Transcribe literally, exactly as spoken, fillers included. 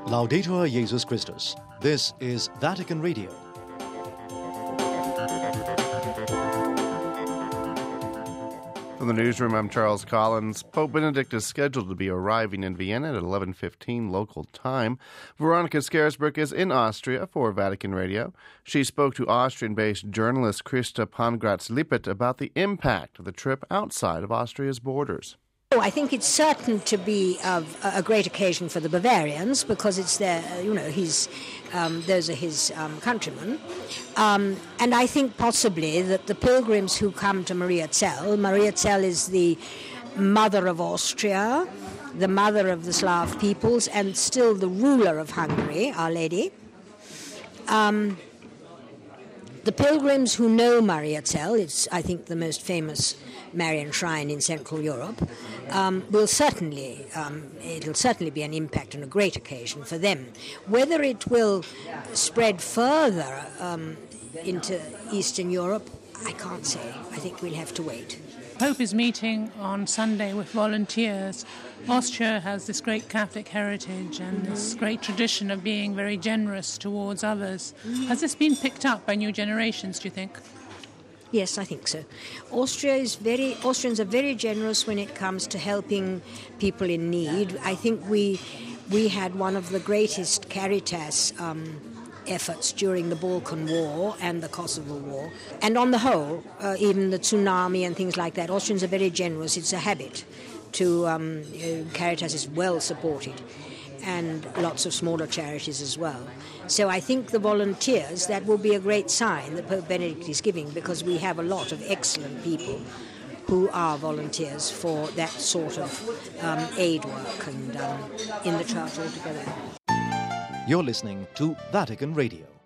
Laudetur Jesus Christus. This is Vatican Radio. From the newsroom, I'm Charles Collins. Pope Benedict is scheduled to be arriving in Vienna at eleven fifteen local time. Veronica Scarisbrick is in Austria for Vatican Radio. She spoke to Austrian-based journalist Christa Pangratz-Lippert about the impact of the trip outside of Austria's borders. Oh, I think it's certain to be of a great occasion for the Bavarians because it's their, you know, he's, um, those are his um, countrymen. Um, and I think possibly that the pilgrims who come to Mariazell, Mariazell is the mother of Austria, the mother of the Slav peoples, and still the ruler of Hungary, Our Lady. Um, the pilgrims who know Mariazell, it's, I think, the most famous Marian shrine in Central Europe, um, will certainly, um, it'll certainly be an impact and a great occasion for them. Whether it will spread further um, into Eastern Europe, I can't say. I think we'll have to wait. Pope is meeting on Sunday with volunteers. Austria has this great Catholic heritage and this great tradition of being very generous towards others. Has this been picked up by new generations, do you think? Yes, I think so. Austria is very. Austrians are very generous when it comes to helping people in need. I think we we had one of the greatest Caritas um, efforts during the Balkan War and the Kosovo War. And on the whole, uh, even the tsunami and things like that, Austrians are very generous. It's a habit to um, uh, Caritas is well supported, and lots of smaller charities as well. So I think the volunteers, that will be a great sign that Pope Benedict is giving, because we have a lot of excellent people who are volunteers for that sort of um, aid work and um, in the church altogether. You're listening to Vatican Radio.